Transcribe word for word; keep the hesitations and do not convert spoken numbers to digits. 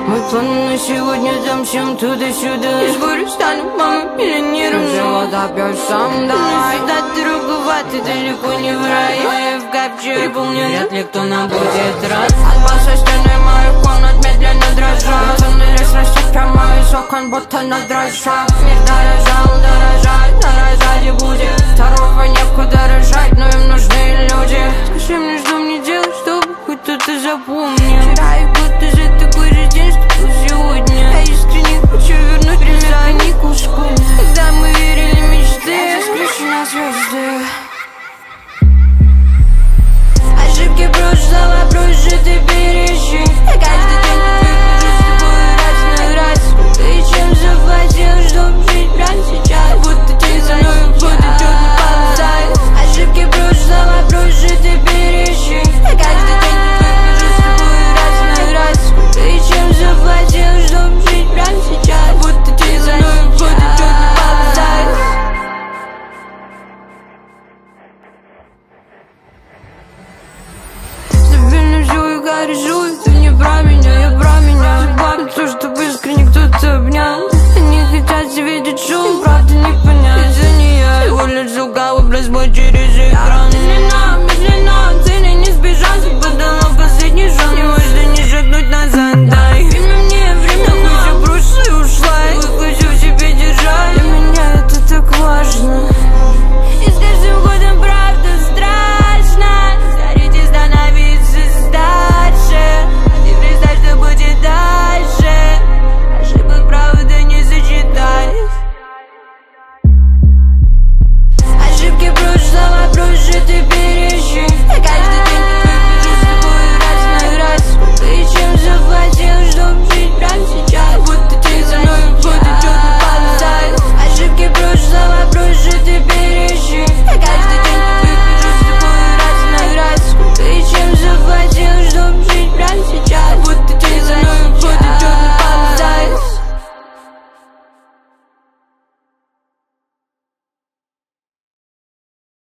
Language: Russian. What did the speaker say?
Мой план на сегодня замщем туда-сюда. Из горы стану мамой миллионером. Золото пьешь сам, давай. Сюда дороговато, далеко не в рай. Я в капче, и помню, вряд ли кто нам будет рад. От баса стены моих комнат медленно дрожат. Бетонный лес растет прямо из окон, будто на дрожжах. Мир дорожал, дорожать, дорожать и будет. Второго некуда рожать, но им нужны люди. Скажи мне, что мне делать, чтобы хоть кто-то запомнил. Вчера и будто же такой же день, что был сегодня. Я искренне хочу вернуть время каникул в школе, когда мы верили в мечты. Я скрещу на звезды. Ошибки прошлого прожиты бережи. Я каждый день прихожу с тобой раз на раз. Ты чем заплатил, чтоб жить прямо сейчас? Будто день за мной уходит черный полосай. Ошибки прошлого прожиты бережи. Я каждый день прихожу с тобой раз на раз. Ты чем заплатил, чтоб жить прямо сейчас? Будто день за мной уходит черный полосай. Стабильно все и хорошо, и ты не про меня, я про меня. Судьба, то, чтобы искренне кто-то обнял. Они хотят видеть шоу, правда не понять. Это не я, его лицо, образ мой через